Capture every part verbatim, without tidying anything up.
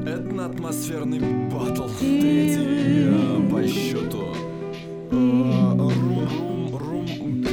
Этноатмосферный батл, третий э, по счету. э, Рум, рум, рум,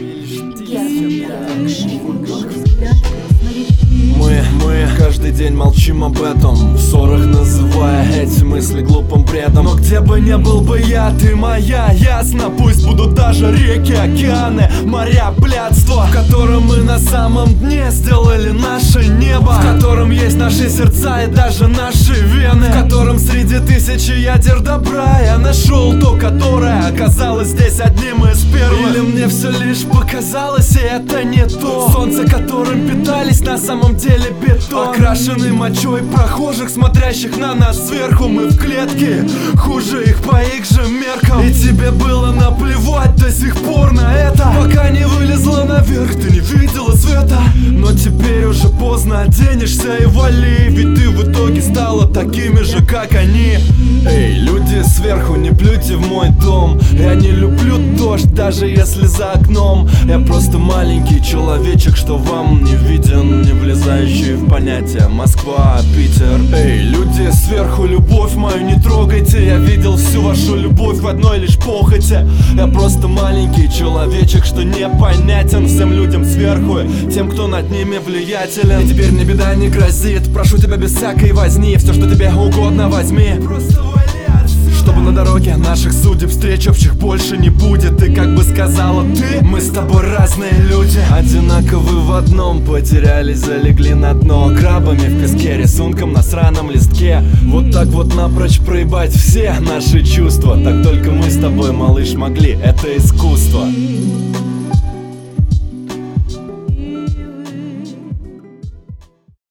Мы, мы каждый день молчим об этом, в ссорах называя эти мысли глупым бредом. Но где бы не был бы я, ты моя, ясно. Пусть будут даже реки, океаны, моря, блядство, в котором мы на самом дне сделали наше небо, в котором есть наши сердца и даже наши вены, в котором среди тысячи ядер добра я нашел то, которое оказалось здесь одним из первых. Или мне все лишь показалось, и это не то солнце, которым питались, на самом деле бетон, окрашенный мочой прохожих, смотрящих на нас сверху. Мы в клетке, хуже их по их же меркам. И тебе было наплевать до сих пор на это, пока не вылезла наверх, ты не видела света. Но теперь уже поздно, оденешься и вали, ведь ты в итоге стала такими же, как они. Эй, люди сверху, не плюйте в мой дом. Я не люблю дождь, даже если за окном. Я просто маленький человечек, что вам не виден, не влезающий в понятие Москва, Питер. Эй, люди сверху, любовь мою не трогайте. Я видел всю вашу любовь в одной лишь похоти. Я просто маленький человечек, что непонятен всем людям сверху, тем, кто над ними влиятелен. И теперь мне беда не грозит, прошу тебя без всякой возни, все, что тебе угодно, возьми. Просто чтобы на дороге наших судеб встреч общих больше не будет. И как бы сказала ты, мы с тобой разные люди, одинаковы в одном, потерялись, залегли на дно, крабами в песке, рисунком на сраном листке. Вот так вот напрочь проебать все наши чувства. Так только мы с тобой, малыш, могли, это искусство.